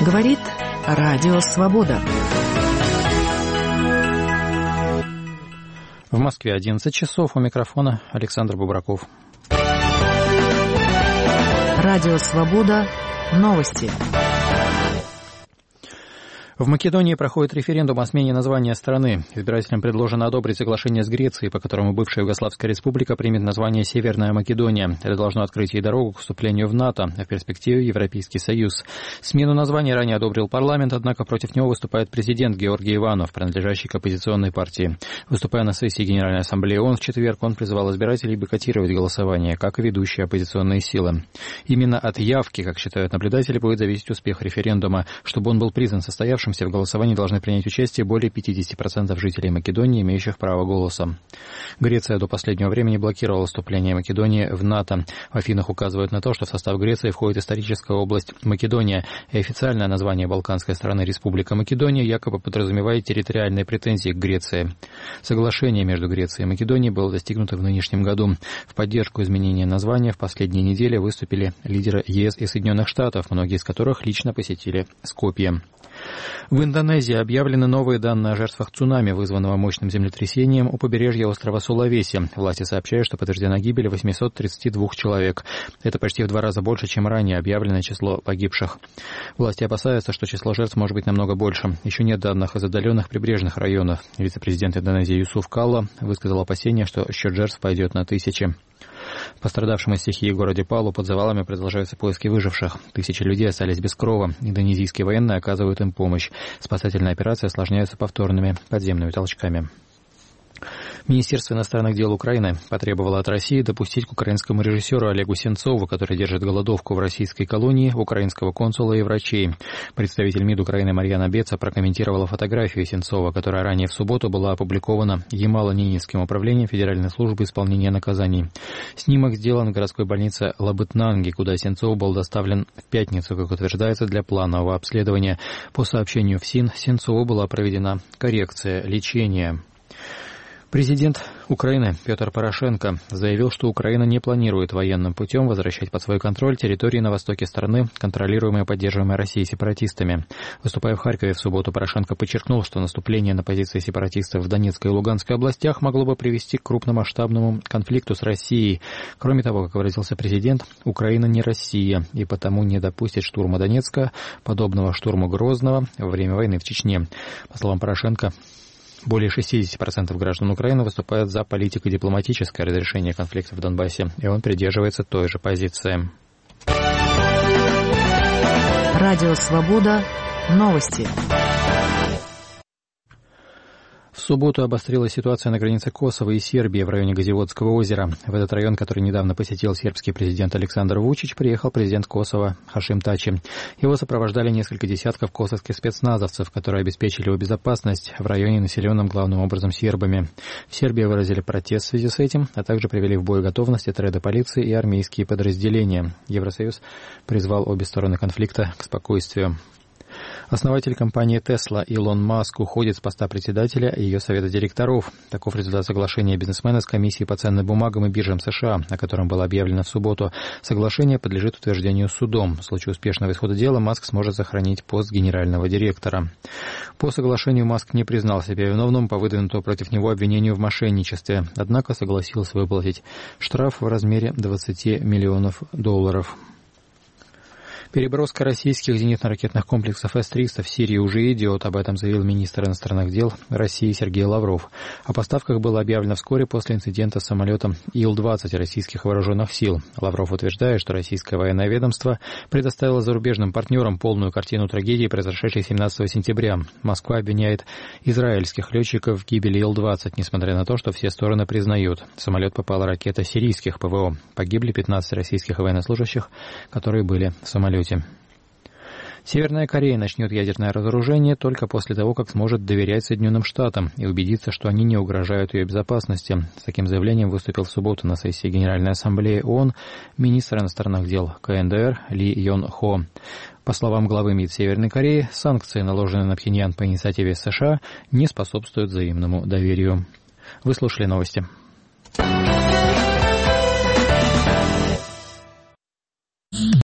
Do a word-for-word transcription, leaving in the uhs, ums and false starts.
Говорит Радио Свобода. В Москве одиннадцать часов. У микрофона Александр Бубраков. Радио Свобода. Новости. В Македонии проходит референдум о смене названия страны. Избирателям предложено одобрить соглашение с Грецией, по которому бывшая Югославская республика примет название Северная Македония. Это должно открыть ей дорогу к вступлению в НАТО, а в перспективе Европейский Союз. Смену названия ранее одобрил парламент, однако против него выступает президент Георгий Иванов, принадлежащий к оппозиционной партии. Выступая на сессии Генеральной Ассамблеи ООН в четверг, он призывал избирателей бойкотировать голосование, как и ведущие оппозиционные силы. Именно от явки, как считают наблюдатели, будет зависеть успех референдума. Чтобы он был признан состоявшимся, в голосовании должны принять участие более пятьдесят процентов жителей Македонии, имеющих право голоса. Греция до последнего времени блокировала вступление Македонии в НАТО. В Афинах указывают на то, что в состав Греции входит историческая область Македония, и официальное название балканской страны Республика Македония якобы подразумевает территориальные претензии к Греции. Соглашение между Грецией и Македонией было достигнуто в нынешнем году. В поддержку изменения названия в последние недели выступили лидеры ЕС и Соединенных Штатов, многие из которых лично посетили Скопье. В Индонезии объявлены новые данные о жертвах цунами, вызванного мощным землетрясением у побережья острова Сулавеси. Власти сообщают, что подтверждена гибель восемьсот тридцать два человек. Это почти в два раза больше, чем ранее объявленное число погибших. Власти опасаются, что число жертв может быть намного больше. Еще нет данных из отдаленных прибрежных районов. Вице-президент Индонезии Юсуф Калла высказал опасения, что счет жертв пойдет на тысячи. В пострадавшем от стихии городе Палу под завалами продолжаются поиски выживших. Тысячи людей остались без крова. Индонезийские военные оказывают им помощь. Спасательные операции осложняются повторными подземными толчками. Министерство иностранных дел Украины потребовало от России допустить к украинскому режиссеру Олегу Сенцову, который держит голодовку в российской колонии, украинского консула и врачей. Представитель МИД Украины Марьяна Беца прокомментировала фотографию Сенцова, которая ранее в субботу была опубликована Ямало-Ненецким управлением Федеральной службы исполнения наказаний. Снимок сделан в городской больнице Лабытнанги, куда Сенцов был доставлен в пятницу, как утверждается, для планового обследования. По сообщению ФСИН, Сенцову была проведена коррекция лечения. Президент Украины Петр Порошенко заявил, что Украина не планирует военным путем возвращать под свой контроль территории на востоке страны, контролируемые и поддерживаемые Россией сепаратистами. Выступая в Харькове в субботу, Порошенко подчеркнул, что наступление на позиции сепаратистов в Донецкой и Луганской областях могло бы привести к крупномасштабному конфликту с Россией. Кроме того, как выразился президент, Украина не Россия и потому не допустит штурма Донецка, подобного штурму Грозного во время войны в Чечне. По словам Порошенко, более шестьдесят процентов граждан Украины выступают за политико-дипломатическое разрешение конфликта в Донбассе, и он придерживается той же позиции. Радио Свобода. Новости. В субботу обострилась ситуация на границе Косово и Сербии в районе Газиводского озера. В этот район, который недавно посетил сербский президент Александр Вучич, приехал президент Косово Хашим Тачи. Его сопровождали несколько десятков косовских спецназовцев, которые обеспечили его безопасность в районе, населенном главным образом сербами. В Сербии выразили протест в связи с этим, а также привели в боеготовность отряды полиции и армейские подразделения. Евросоюз призвал обе стороны конфликта к спокойствию. Основатель компании Tesla Илон Маск уходит с поста председателя и ее совета директоров. Таков результат соглашения бизнесмена с комиссией по ценным бумагам и биржам США, о котором было объявлено в субботу. Соглашение подлежит утверждению судом. В случае успешного исхода дела Маск сможет сохранить пост генерального директора. По соглашению Маск не признал себя виновным по выдвинутому против него обвинению в мошенничестве, однако согласился выплатить штраф в размере двадцати миллионов долларов. Переброска российских зенитно-ракетных комплексов эс триста в Сирию уже идет, об этом заявил министр иностранных дел России Сергей Лавров. О поставках было объявлено вскоре после инцидента с самолетом Ил двадцать российских вооруженных сил. Лавров утверждает, что российское военное ведомство предоставило зарубежным партнерам полную картину трагедии, произошедшей семнадцатого сентября. Москва обвиняет израильских летчиков в гибели Ил двадцать, несмотря на то, что все стороны признают. В самолет попала ракета сирийских ПВО. Погибли пятнадцать российских военнослужащих, которые были в самолете. Северная Корея начнет ядерное разоружение только после того, как сможет доверять Соединенным Штатам и убедиться, что они не угрожают ее безопасности. С таким заявлением выступил в субботу на сессии Генеральной Ассамблеи ООН министр иностранных дел КНДР Ли Йон Хо. По словам главы МИД Северной Кореи, санкции, наложенные на Пхеньян по инициативе США, не способствуют взаимному доверию. Вы слушали новости.